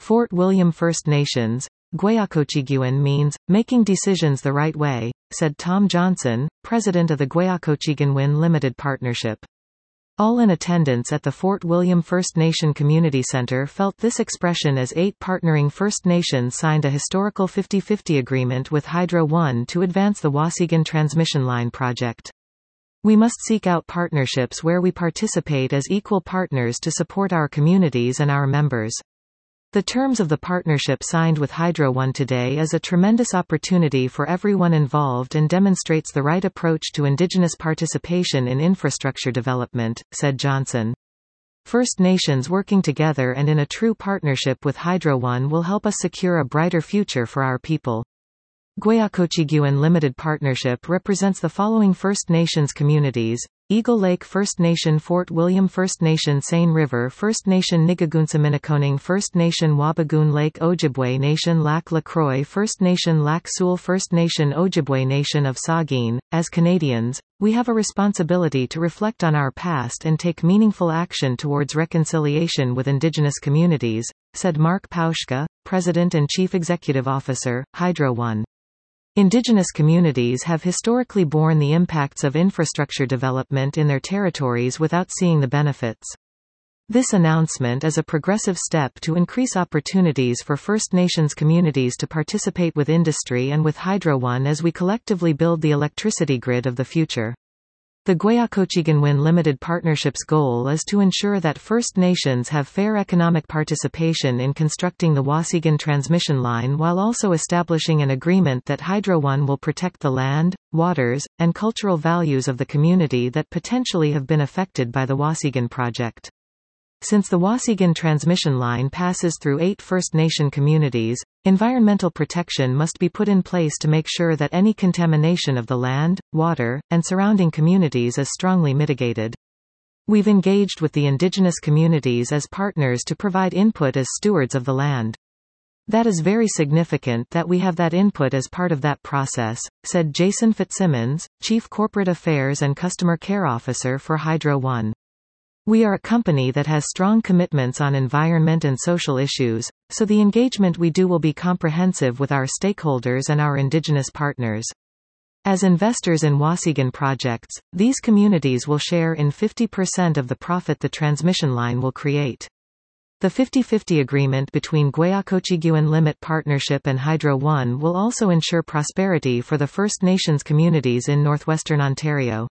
Fort William First Nations. Guayacochiguan means, making decisions the right way, said Tom Johnson, president of the Guayacochiguan Limited Partnership. All in attendance at the Fort William First Nation Community Center felt this expression as 8 partnering First Nations signed a historical 50-50 agreement with Hydro One to advance the Waasigan Transmission Line project. We must seek out partnerships where we participate as equal partners to support our communities and our members. The terms of the partnership signed with Hydro One today is a tremendous opportunity for everyone involved and demonstrates the right approach to Indigenous participation in infrastructure development, said Johnson. First Nations working together and in a true partnership with Hydro One will help us secure a brighter future for our people. Guayacochiguan Limited Partnership represents the following First Nations communities: Eagle Lake First Nation, Fort William First Nation, Seine River First Nation, Nigagoonsaminikoning First Nation, Wabigoon Lake, Ojibwe Nation, Lac La Croix First Nation, Lac Seul First Nation, Ojibwe Nation of Saugeen. As Canadians, we have a responsibility to reflect on our past and take meaningful action towards reconciliation with Indigenous communities, said Mark Pauschka, President and Chief Executive Officer, Hydro One. Indigenous communities have historically borne the impacts of infrastructure development in their territories without seeing the benefits. This announcement is a progressive step to increase opportunities for First Nations communities to participate with industry and with Hydro One as we collectively build the electricity grid of the future. The Guayacochiguan Limited Partnership's goal is to ensure that First Nations have fair economic participation in constructing the Waasigan transmission line while also establishing an agreement that Hydro One will protect the land, waters, and cultural values of the community that potentially have been affected by the Waasigan project. Since the Waasigan transmission line passes through 8 First Nation communities, environmental protection must be put in place to make sure that any contamination of the land, water, and surrounding communities is strongly mitigated. We've engaged with the Indigenous communities as partners to provide input as stewards of the land. That is very significant that we have that input as part of that process, said Jason Fitzsimmons, Chief Corporate Affairs and Customer Care Officer for Hydro One. We are a company that has strong commitments on environment and social issues, so the engagement we do will be comprehensive with our stakeholders and our Indigenous partners. As investors in Waasigan projects, these communities will share in 50% of the profit the transmission line will create. The 50-50 agreement between Guayacochiguan Limited Partnership and Hydro One will also ensure prosperity for the First Nations communities in northwestern Ontario.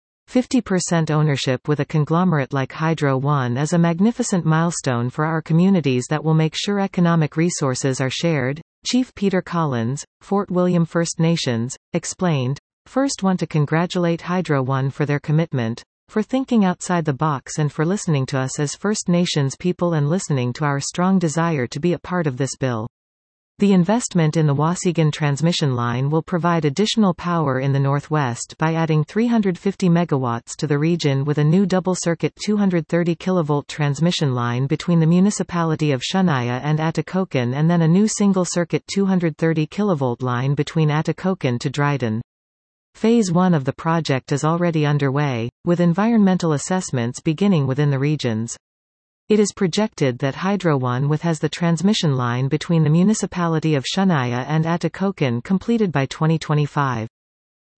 50% ownership with a conglomerate like Hydro One is a magnificent milestone for our communities that will make sure economic resources are shared, Chief Peter Collins, Fort William First Nations, explained. First, want to congratulate Hydro One for their commitment, for thinking outside the box and for listening to us as First Nations people and listening to our strong desire to be a part of this bill. The investment in the Waasigan transmission line will provide additional power in the northwest by adding 350 megawatts to the region with a new double-circuit 230 kV transmission line between the municipality of Shunaya and Atikokan, and then a new single-circuit 230 kV line between Atikokan to Dryden. Phase 1 of the project is already underway, with environmental assessments beginning within the regions. It is projected that Hydro One has the transmission line between the municipality of Shunaya and Atikokan completed by 2025.